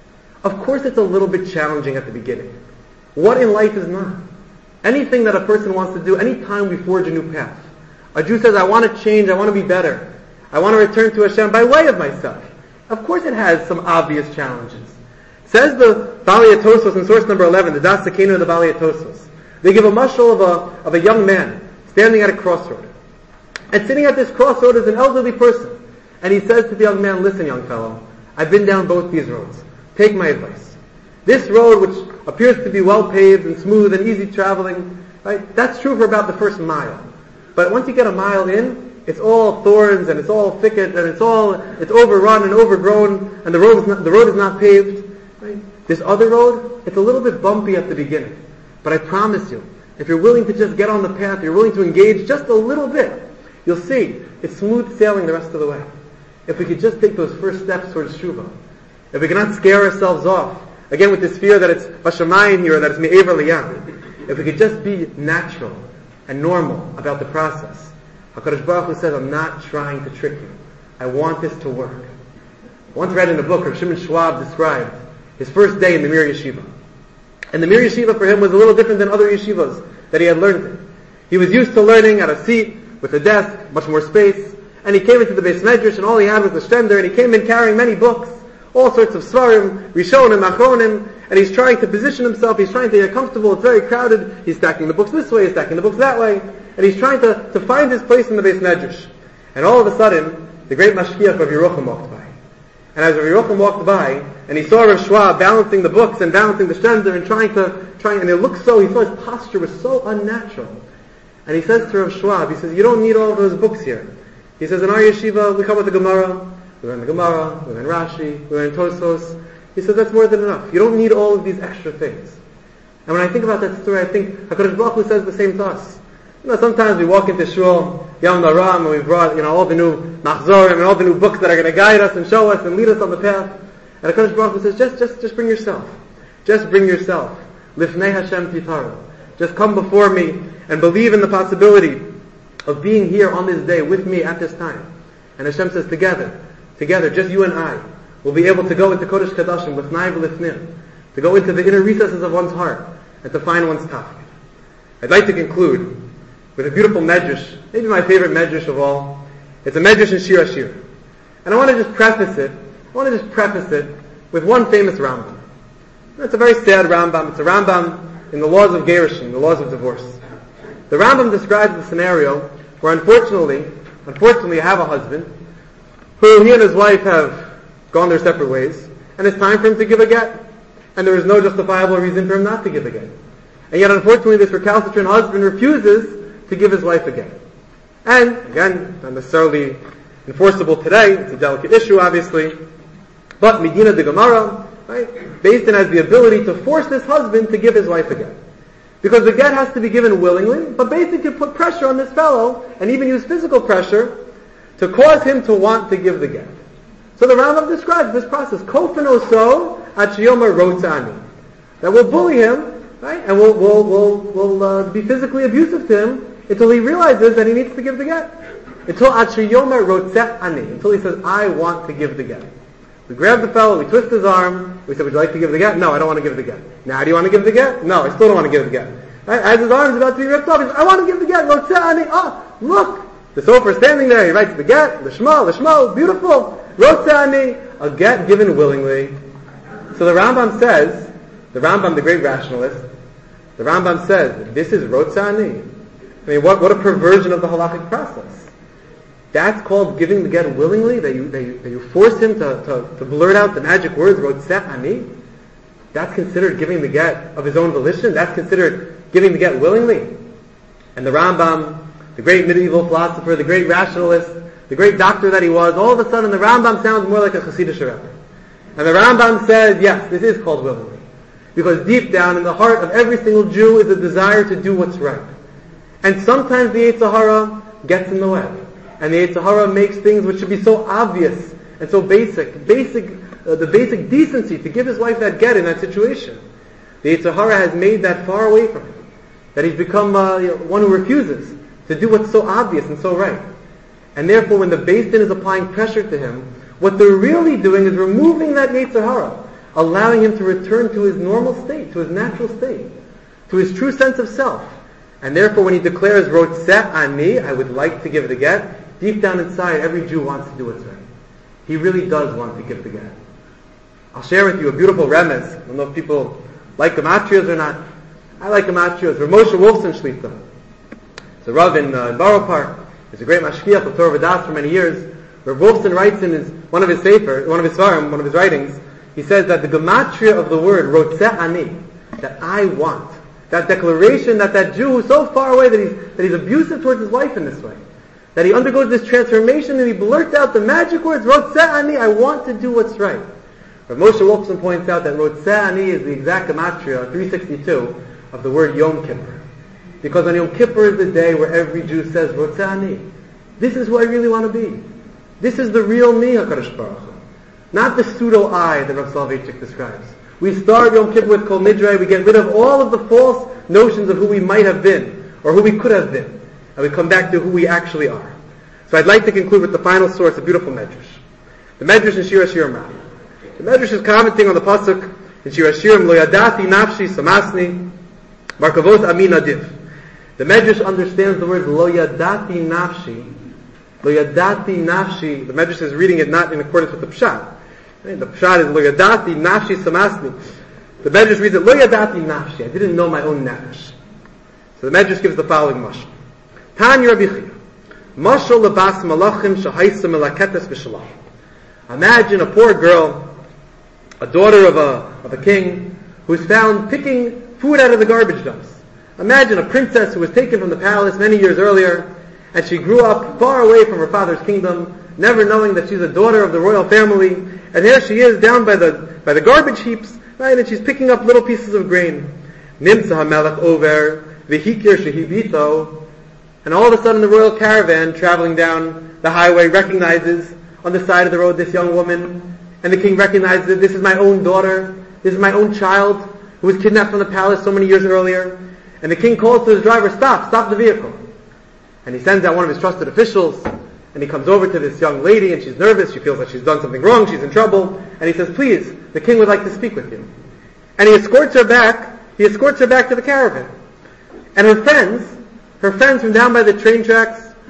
Of course it's a little bit challenging at the beginning. What in life is not? Anything that a person wants to do, any time we forge a new path. A Jew says, I want to change, I want to be better. I want to return to Hashem by way of myself. Of course it has some obvious challenges. Says the Balei Tosos in source number eleven, the Das Sekenu of the Balei Tosos. They give a mashal of a, of a young man standing at a crossroad. And sitting at this crossroad is an elderly person. And he says to the young man, listen young fellow, I've been down both these roads. Take my advice. This road, which appears to be well paved and smooth and easy traveling, right? That's true for about the first mile. But once you get a mile in, it's all thorns and it's all thicket and it's all it's overrun and overgrown and the road is not, the road is not paved. Right? This other road, it's a little bit bumpy at the beginning. But I promise you, if you're willing to just get on the path, you're willing to engage just a little bit, you'll see it's smooth sailing the rest of the way. If we could just take those first steps towards Shuvah, if we cannot scare ourselves off, again with this fear that it's Bashamayim here, that it's Me'ever Liyam, if we could just be natural and normal about the process. HaKadosh Baruch Hu says, I'm not trying to trick you. I want this to work. I once read in a book, Rav Shimon Schwab described his first day in the Mir Yeshiva. And the Mir Yeshiva for him was a little different than other yeshivas that he had learned in. He was used to learning at a seat, with a desk, much more space, and he came into the Beis Medrash and all he had was a shtender, and he came in carrying many books, all sorts of svarim, rishonim, achronim, and he's trying to position himself, he's trying to get comfortable, it's very crowded, he's stacking the books this way, he's stacking the books that way, and he's trying to, to find his place in the Beis Medrash. And all of a sudden, the great mashkiach of Yerucham walked by. And as Yerucham walked by, and he saw Rav Schwab balancing the books and balancing the shtender and trying to, trying, and it looked so, he saw his posture was so unnatural. And he says to Rav Schwab, he says, you don't need all of those books here. He says, in our yeshiva, we come with the Gemara, we learn the Gemara, we learn Rashi, we learn Tosos. He says, that's more than enough. You don't need all of these extra things. And when I think about that story, I think HaKadosh Baruch Hu says the same to us. You know, sometimes we walk into Shul, Yom Naram, and we brought, you know, all the new Machzorim and all the new books that are going to guide us and show us and lead us on the path. And HaKadosh Baruch Hu says, just, just, just bring yourself. Just bring yourself. Lifnei Hashem Titaru. Just come before me and believe in the possibility of being here on this day with me at this time. And Hashem says, together, together, just you and I, will be able to go into Kodesh Kadashim, Lifnai v'Lifnim, to go into the inner recesses of one's heart, and to find one's tafkid. I'd like to conclude with a beautiful medrash, maybe my favorite medrash of all. It's a medrash in Shir HaShir. And I want to just preface it I want to just preface it with one famous Rambam. It's a very sad Rambam. It's a Rambam in the laws of Gerushin, the laws of divorce. The Rambam describes the scenario where unfortunately, unfortunately you have a husband who he and his wife have gone their separate ways, and it's time for him to give a get. And there is no justifiable reason for him not to give a get. And yet unfortunately this recalcitrant husband refuses to give his wife a get. And, again, not necessarily enforceable today, it's a delicate issue obviously, but Medina de Gemara, right, based on has the ability to force this husband to give his wife a get. Because the get has to be given willingly, but basically put pressure on this fellow, and even use physical pressure, to cause him to want to give the get. So the Rambam describes this process, Kofin oso achiyoma rotzani, that we'll bully him, right, and we'll, we'll, we'll, we'll uh, be physically abusive to him until he realizes that he needs to give the get. Until achiyoma rotzani, until he says, I want to give the get. We grab the fellow, we twist his arm, we say, would you like to give the get? No, I don't want to give the get. Now, do you want to give the get? No, I still don't want to give the get. Right? As his arm's about to be ripped off, he says, I want to give the get. Rotzani, oh, look, the sofer is standing there, he writes the get, lishma, lishma, beautiful. Rotzani, a get given willingly. So the Rambam says, the Rambam, the great rationalist, the Rambam says, this is rotzani. I mean, what, what a perversion of the halachic process. That's called giving the get willingly, that you, that you, that you force him to, to, to blurt out the magic words, rotzani. That's considered giving the get of his own volition. That's considered giving the get willingly. And the Rambam, the great medieval philosopher, the great rationalist, the great doctor that he was, all of a sudden the Rambam sounds more like a Hasidic Rebbe. And the Rambam says, yes, this is called willingly. Because deep down in the heart of every single Jew is a desire to do what's right. And sometimes the Yetzer Hara gets in the way. And the Yetzer Hara makes things which should be so obvious and so basic, basic, uh, the basic decency to give his wife that get in that situation. The Yetzer Hara has made that far away from him. That he's become uh, you know, one who refuses to do what's so obvious and so right. And therefore, when the Beis Din is applying pressure to him, what they're really doing is removing that Yetzer Hara, allowing him to return to his normal state, to his natural state, to his true sense of self. And therefore, when he declares, Rotzeh ani, I would like to give the get, deep down inside, every Jew wants to do what's right. He really does want to give the get. I'll share with you a beautiful remez. I don't know if people like gematrias or not. I like gematrias. Rav Moshe Wolfson Shlita. It's a Rav in, uh, in Borough Park. He's a great mashkiach of Torah V'das for many years. Rav Wolfson writes in his, one of his sefer, one of his svarim, one of his writings, he says that the gematria of the word Rotzeh ani, that I want, that declaration that that Jew who's so far away that he's, that he's abusive towards his wife in this way, that he undergoes this transformation and he blurts out the magic words, Rotzeh ani, I want to do what's right. Rav Moshe Wolfson points out that Rotzeh ani is the exact gematria, three sixty-two, of the word Yom Kippur. Because on Yom Kippur is the day where every Jew says, Rotzeh ani, this is who I really want to be. This is the real me, HaKadosh Baruch Hu. Not the pseudo-I that Rav Soloveitchik describes. We start Yom Kippur with Kol Nidrei, we get rid of all of the false notions of who we might have been, or who we could have been, and we come back to who we actually are. So I'd like to conclude with the final source, a beautiful medrash. The medrash in Shir HaShirim Rav. The medrash is commenting on the pasuk in Shir HaShirim, Lo yadati nafshi samasni, markavot ami nadiv. The medrash understands the word Lo yadati nafshi. Lo yadati nafshi. The medrash is reading it not in accordance with the pshat. The pshat is Lo yadati nafshi samasni. The medrash reads it Lo yadati nafshi. I didn't know my own nafsh. So the medrash gives the following mashal. Tanya Rabbi Chia. Mashal lebas malachim shahaisa melaketes b'shalach. Imagine a poor girl, a daughter of a of a king, who's found picking food out of the garbage dumps. Imagine a princess who was taken from the palace many years earlier, and she grew up far away from her father's kingdom, never knowing that she's a daughter of the royal family, and there she is down by the by the garbage heaps, right? And she's picking up little pieces of grain. Nimsa hamelech over v'hikir shehibito. And all of a sudden the royal caravan traveling down the highway recognizes on the side of the road this young woman, and the king recognizes that this is my own daughter, this is my own child who was kidnapped from the palace so many years earlier. And the king calls to his driver, stop, stop the vehicle. And he sends out one of his trusted officials, and he comes over to this young lady, and she's nervous, she feels like she's done something wrong, she's in trouble, and he says, please, the king would like to speak with you. And he escorts her back, he escorts her back to the caravan. And her friends, her friends from down by the train tracks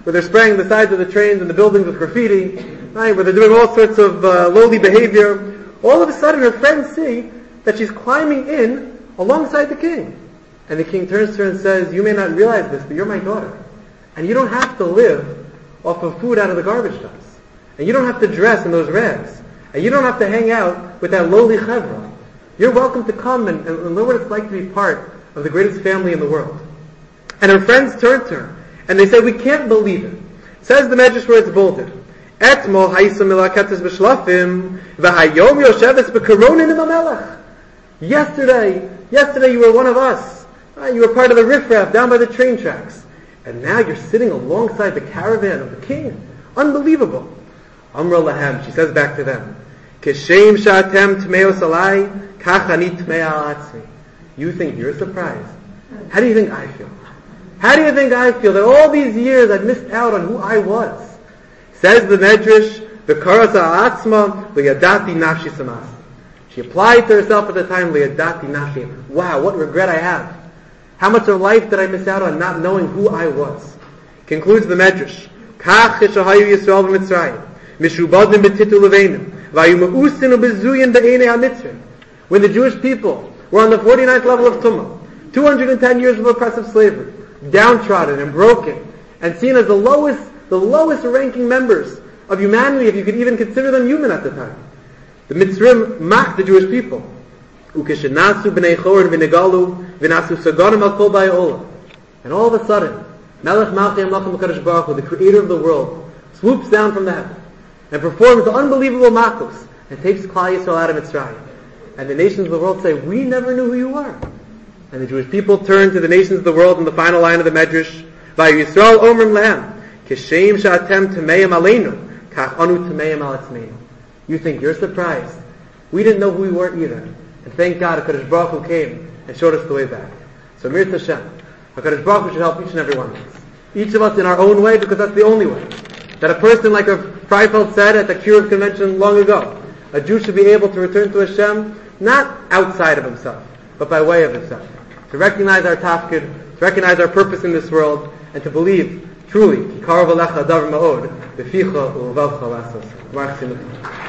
where they're spraying the sides of the trains and the buildings with graffiti, right, where they're doing all sorts of uh, lowly behavior. All of a sudden her friends see that she's climbing in alongside the king. And the king turns to her and says, you may not realize this, but you're my daughter. And you don't have to live off of food out of the garbage dumps. And you don't have to dress in those rags. And you don't have to hang out with that lowly chevra. You're welcome to come and, and, and learn what it's like to be part of the greatest family in the world. And her friends turn to her, and they say, we can't believe it. Says the Medrash where it's bolded. Etmol ha'isa milaketes b'shlafim, v'hayom yosheves b'karonin im hamelech. Yesterday, yesterday you were one of us. Right? You were part of the riffraff down by the train tracks. And now you're sitting alongside the caravan of the king. Unbelievable. Amra lahem, she says back to them, Keshem sha'atem tmeos alai, kach ani tmei al atzmi. You think you're surprised. How do you think I feel? How do you think I feel that all these years I've missed out on who I was? Says the Medrash, V'karas ha'atzma li'yadati nafshi samas. She applied to herself at the time, li'yadati nafshi. Wow, what regret I have. How much of life did I miss out on not knowing who I was? Concludes the Medrash. Kach shahayu Yisrael b'Mitzrayim, mishubadim b'titu levenim, v'ayu me'usin u'bezuyin b'einei ha'mitzrim. When the Jewish people were on the forty-ninth level of Tumah, two hundred ten years of oppressive slavery, downtrodden and broken, and seen as the lowest, the lowest ranking members of humanity, if you could even consider them human at the time. The Mitzrim mocked the Jewish people. Ukeshenasu b'nei chor v'negalu v'nasu saganim al kol ba'yolah. And all of a sudden, Melech Malchei Hamlachim HaKadosh Baruch Hu, the creator of the world, swoops down from the heaven and performs the unbelievable makos and takes Klal Yisrael out of Mitzrayim. And the nations of the world say, we never knew who you were. And the Jewish people turn to the nations of the world in the final line of the Medrash, Vayu Yisrael Omrim Lehem, Keshem Sha'atem Tameim Aleinu, Kach Anu Tameim Al Atzmeinu. You think you're surprised? We didn't know who we were either. And thank God HaKadosh Baruch Hu came and showed us the way back. So Mir Tashem, HaKadosh Baruch Hu should help each and every one of us. Each of us in our own way, because that's the only way. That a person, like Freifeld said at the Kiruv Convention long ago, a Jew should be able to return to Hashem, not outside of himself, but by way of himself. To recognize our tafkid, to recognize our purpose in this world, and to believe truly, Ki karav alecha davar ma'od, b'ficha u'levavcha lasos.